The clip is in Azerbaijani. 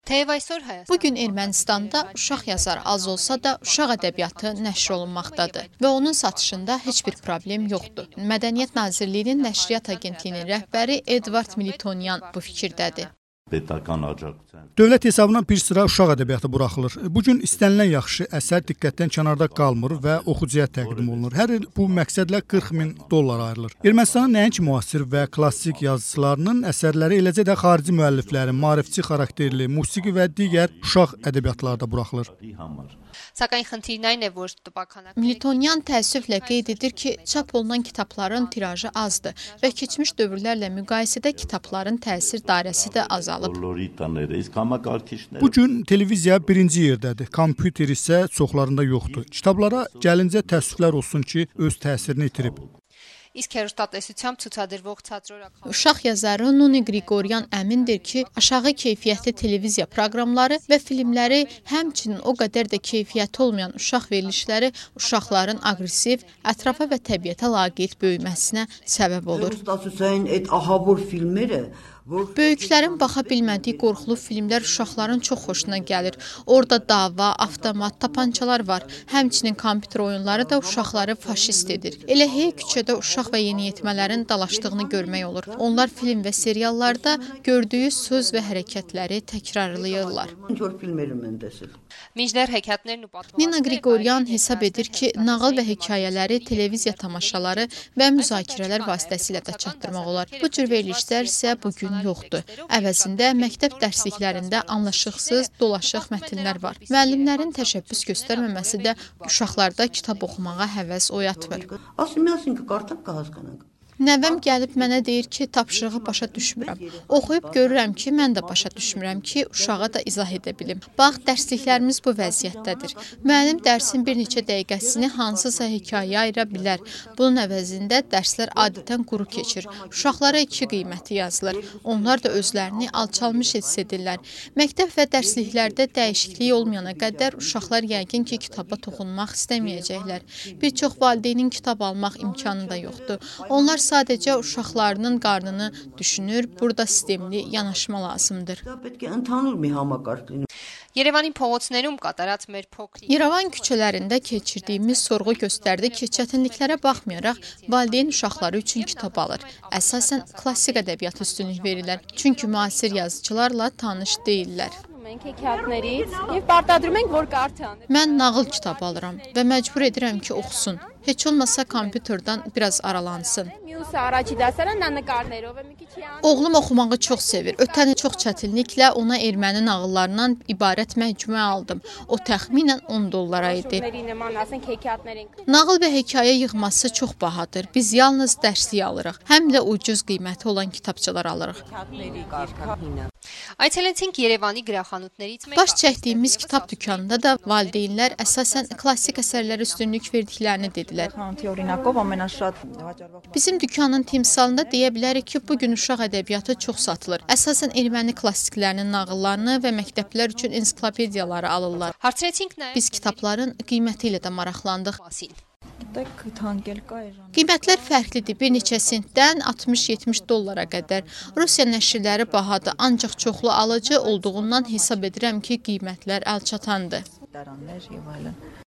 Bugün Ermənistanda uşaq yazarı az olsa da uşaq ədəbiyyatı nəşr olunmaqdadır və onun satışında heç bir problem yoxdur. Mədəniyyət Nazirliyinin Nəşriyyat Agentliyinin rəhbəri Edvard Militonyan bu fikirdədir. Dövlət hesabına bir sıra uşaq ədəbiyyatı buraxılır. Bugün istənilən yaxşı əsər diqqətdən kənarda qalmır və oxucuya təqdim olunur. Hər il bu məqsədlə $40.000 ayrılır. Ermənistanın nəinki müasir və klassik yazıçılarının əsərləri, eləcə də xarici müəlliflərin, maarifçi xarakterli, musiqi və digər uşaq ədəbiyyatları da buraxılır. Militonyan təəssüflə qeyd edir ki, çap olunan kitabların tirajı azdır və keçmiş dövrlərlə müqayisədə kitabların təsir dairəsi də azalıb. Bugün televiziya birinci yerdədir, kompüter isə çoxlarında yoxdur. Kitablara gəlincə təəssüflər olsun ki, öz təsirini itirib. Uşaq yazarı Nuni Qriqoryan əmindir ki, aşağı keyfiyyətli televiziya proqramları və filmləri, həmçinin o qədər də keyfiyyəti olmayan uşaq verilişləri uşaqların aqressiv, ətrafa və təbiətə laqeyd böyüməsinə səbəb olur. Böyüklərin baxa bilmədiyi qorxulu filmlər uşaqların çox xoşuna gəlir. Orada dava, avtomat, tapançalar var. Həmçinin kompüter oyunları da uşaqları faşist edir. Elə hey küçədə uşaq və yeniyetmələrin dalaşdığını görmək olur. Onlar film və seriallarda gördüyü söz və hərəkətləri təkrarlayırlar. Nina Qriqoryan hesab edir ki, nağıl və hekayələri televiziya tamaşaları və müzakirələr vasitəsilə də çatdırmaq olar. Bu cür verilişlər isə bugün yoxdur. Əvəzində məktəb dərsliklərində anlaşıqsız, dolaşıq mətnlər var. Müəllimlərin təşəbbüs göstərməməsi də uşaqlarda kitab oxumağa həvəs oyatmır. Nəvəm gəlib mənə deyir ki, tapşırığı başa düşmürəm. Oxuyub görürəm ki, mən də başa düşmürəm ki, uşağa da izah edə bilim. Bax, dərsliklərimiz bu vəziyyətdədir. Müəllim dərsin bir neçə dəqiqəsini hansısa hekayə ayıra bilər. Bunun əvəzində dərslər adətən quru keçir. Uşaqlara 2 qiyməti yazılır. Onlar da özlərini alçalmış hiss edirlər. Məktəb və dərsliklərdə dəyişiklik olmayana qədər uşaqlar yəqin ki, kitaba toxunmaq istəməyəcəklər. Bir çox valideynin kitab almaq imkanı da yoxdur. Onlar sadəcə uşaqlarının qarnını düşünür, burada sistemli yanaşma lazımdır. Yerevan küçələrində keçirdiyimiz sorğu göstərdi ki, çətinliklərə baxmayaraq valideyn uşaqları üçün kitab alır. Əsasən klassik ədəbiyyat üstünlük verirlər, çünki müasir yazıçılarla tanış deyirlər. Mən nağıl kitabı alıram və məcbur edirəm ki, oxusun. Heç olmasa kompüterdən biraz aralansın. Oğlum oxumağı çox sevir. Ötən il çox çətinliklə ona erməni nağıllarından ibarət məcmua aldım. O təxminən $10 idi. Nağıl və hekayə yığması çox bahadır. Biz yalnız dərslik alırıq. Həm də ucuz qiyməti olan kitabçalar alırıq. Baş çəkdiyimiz kitab dükanında da valideynlər əsasən klassik əsərlərə üstünlük verdiklərini dedilər. Bizim dükanın timsalında deyə bilərik ki, bugün uşaq ədəbiyyatı çox satılır. Əsasən erməni klassiklərinin nağıllarını və məktəblər üçün ensiklopediyaları alırlar. Biz kitabların qiyməti ilə də maraqlandıq. Qiymətlər fərqlidir. Bir neçə sentdən $60-70 qədər. Rusiya nəşrləri bahadır, ancaq çoxlu alıcı olduğundan hesab edirəm ki, qiymətlər əlçatandır.